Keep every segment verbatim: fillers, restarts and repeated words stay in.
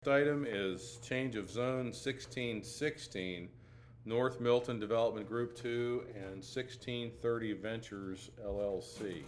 Item is change of zone sixteen sixteen, North Milton Development Group two and sixteen thirty Ventures L L C.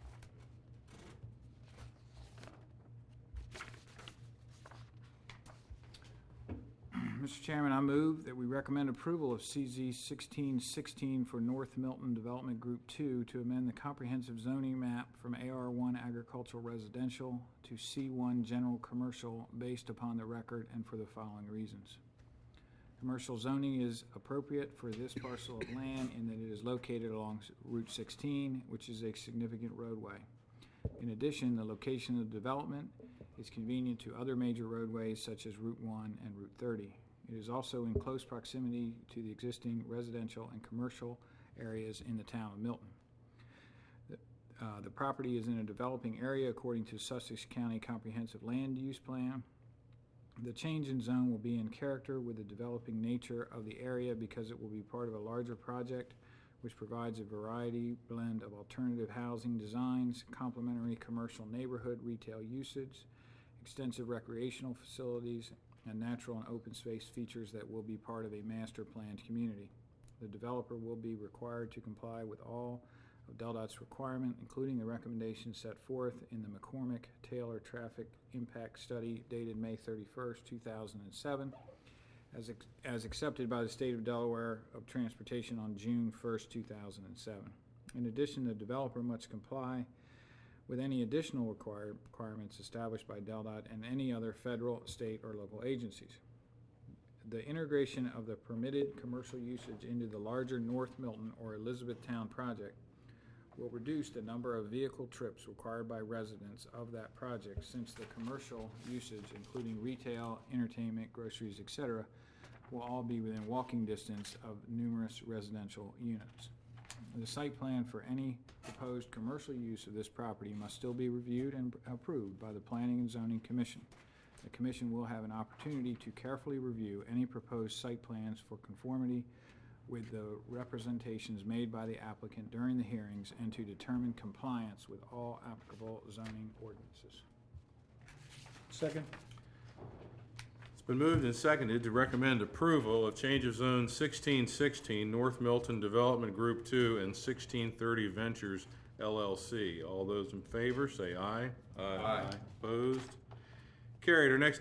Mister Chairman, I move that we recommend approval of C Z sixteen sixteen for North Milton Development Group two to amend the comprehensive zoning map from A R one agricultural residential to C one general commercial based upon the record and for the following reasons. Commercial zoning is appropriate for this parcel of land in that it is located along Route sixteen, which is a significant roadway. In addition, the location of the development is convenient to other major roadways such as Route one and Route thirty. It is also in close proximity to the existing residential and commercial areas in the town of Milton. The, uh, the property is in a developing area according to Sussex County Comprehensive Land Use Plan. The change in zone will be in character with the developing nature of the area because it will be part of a larger project which provides a variety blend of alternative housing designs, complementary commercial neighborhood retail usage, extensive recreational facilities, and natural and open space features that will be part of a master planned community. The developer will be required to comply with all of Del Dot's requirement, including the recommendations set forth in the McCormick-Taylor Traffic Impact Study dated May thirty-first, two thousand seven, as, ex- as accepted by the State of Delaware of Transportation on June first, two thousand seven. In addition, the developer must comply with any additional require, requirements established by Del Dot and any other federal, state, or local agencies. The integration of the permitted commercial usage into the larger North Milton or Elizabethtown project will reduce the number of vehicle trips required by residents of that project, since the commercial usage, including retail, entertainment, groceries, et cetera, will all be within walking distance of numerous residential units. The site plan for any proposed commercial use of this property must still be reviewed and approved by the Planning and Zoning Commission. The Commission will have an opportunity to carefully review any proposed site plans for conformity with the representations made by the applicant during the hearings and to determine compliance with all applicable zoning ordinances. Second. It's been moved and seconded to recommend approval of change of zone sixteen sixteen, North Milton Development Group two and sixteen thirty Ventures L L C. All those in favor say aye. Aye. Opposed? Carried. Our next